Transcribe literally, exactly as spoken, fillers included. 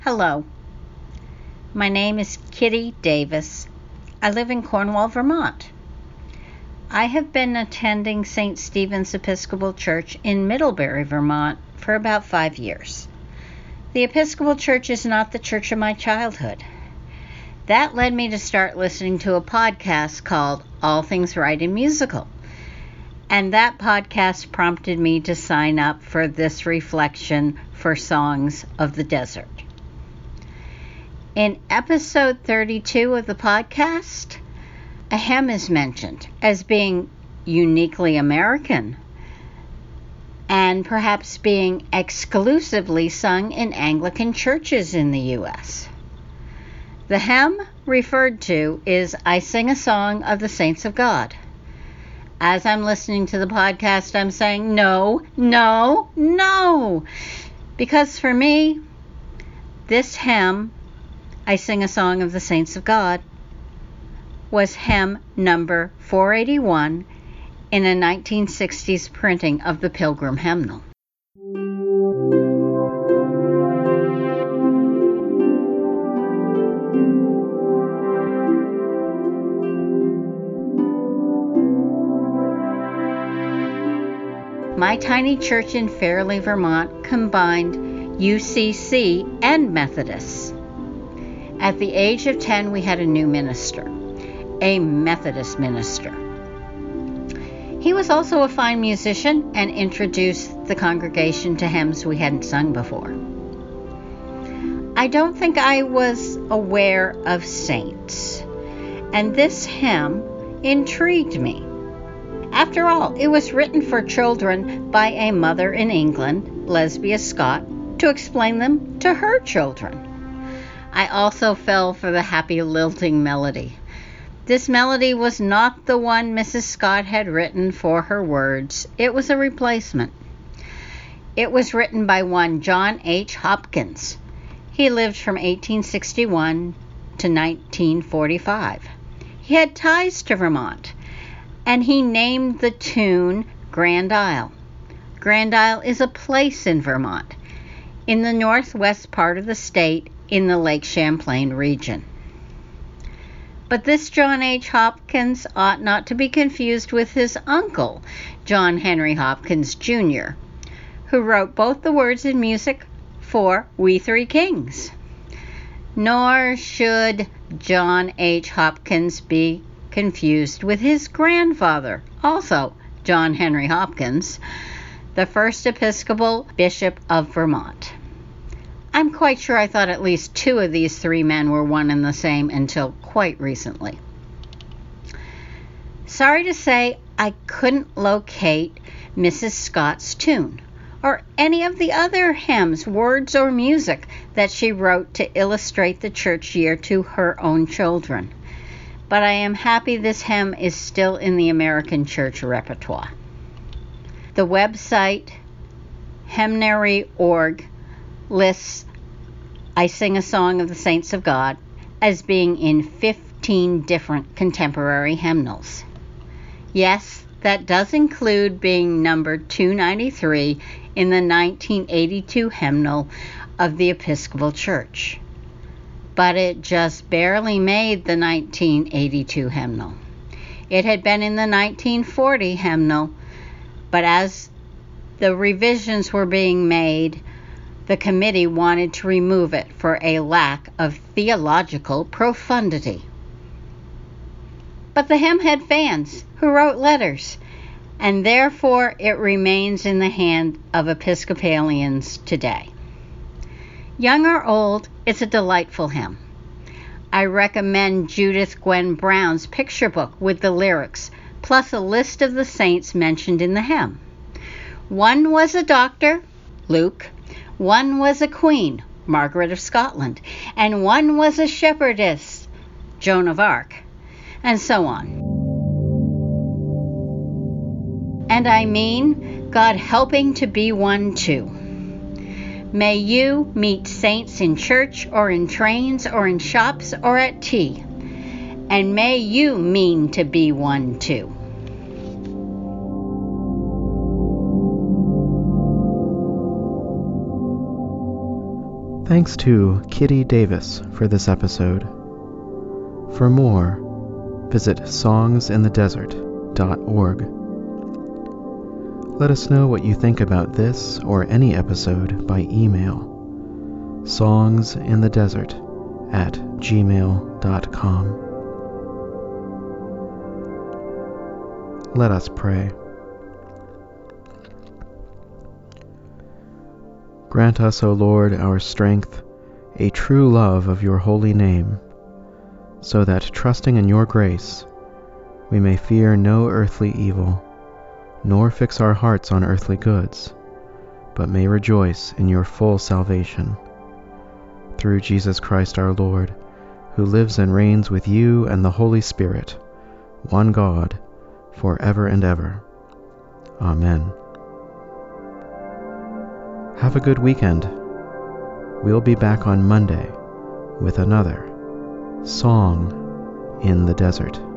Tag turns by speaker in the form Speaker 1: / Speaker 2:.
Speaker 1: Hello, my name is Kitty Davis. I live in Cornwall, Vermont. I have been attending Saint Stephen's Episcopal Church in Middlebury, Vermont for about five years. The Episcopal Church is not the church of my childhood. That led me to start listening to a podcast called All Things Right in Musical. And that podcast prompted me to sign up for this reflection for Songs of the Desert. In episode thirty-two of the podcast, a hymn is mentioned as being uniquely American and perhaps being exclusively sung in Anglican churches in the U S. The hymn referred to is I Sing a Song of the Saints of God. As I'm listening to the podcast, I'm saying, no, no, no. Because for me, this hymn, I Sing a Song of the Saints of God, was hymn number four eighty-one in a nineteen sixties printing of the Pilgrim Hymnal. My tiny church in Fairleigh, Vermont combined U C C and Methodists. At the age of ten, we had a new minister, a Methodist minister. He was also a fine musician and introduced the congregation to hymns we hadn't sung before. I don't think I was aware of saints, and this hymn intrigued me. After all, it was written for children by a mother in England, Lesbia Scott, to explain them to her children. I also fell for the happy lilting melody. This melody was not the one Missus Scott had written for her words. It was a replacement. It was written by one John H. Hopkins. He lived from eighteen sixty-one to nineteen forty-five. He had ties to Vermont, and he named the tune Grand Isle. Grand Isle is a place in Vermont, in the northwest part of the state, in the Lake Champlain region. But this John H. Hopkins ought not to be confused with his uncle, John Henry Hopkins, Junior, who wrote both the words and music for We Three Kings. Nor should John H. Hopkins be confused with his grandfather, also John Henry Hopkins, the first Episcopal Bishop of Vermont. I'm quite sure I thought at least two of these three men were one and the same until quite recently. Sorry to say, I couldn't locate Missus Scott's tune or any of the other hymns, words, or music that she wrote to illustrate the church year to her own children. But I am happy this hymn is still in the American church repertoire. The website, hymnary dot org, lists I Sing a Song of the Saints of God as being in fifteen different contemporary hymnals. Yes, that does include being number two ninety-three in the nineteen eighty-two hymnal of the Episcopal Church. But it just barely made the nineteen eighty-two hymnal. It had been in the nineteen forty hymnal, but as the revisions were being made, the committee wanted to remove it for a lack of theological profundity. But the hymn had fans who wrote letters, and therefore it remains in the hand of Episcopalians today. Young or old, it's a delightful hymn. I recommend Judith Gwen Brown's picture book with the lyrics, plus a list of the saints mentioned in the hymn. One was a doctor, Luke. One was a queen, Margaret of Scotland. And one was a shepherdess, Joan of Arc. And so on. And I mean, God helping to be one too. May you meet saints in church or in trains or in shops or at tea. And may you mean to be one too.
Speaker 2: Thanks to Kitty Davis for this episode. For more, visit songs in the desert dot org. Let us know what you think about this or any episode by email, songsinthedesert at gmail dot com. Let us pray. Grant us, O Lord, our strength, a true love of your holy name, so that, trusting in your grace, we may fear no earthly evil, nor fix our hearts on earthly goods, but may rejoice in your full salvation. Through Jesus Christ our Lord, who lives and reigns with you and the Holy Spirit, one God, for ever and ever. Amen. Have a good weekend. We'll be back on Monday with another Song in the Desert.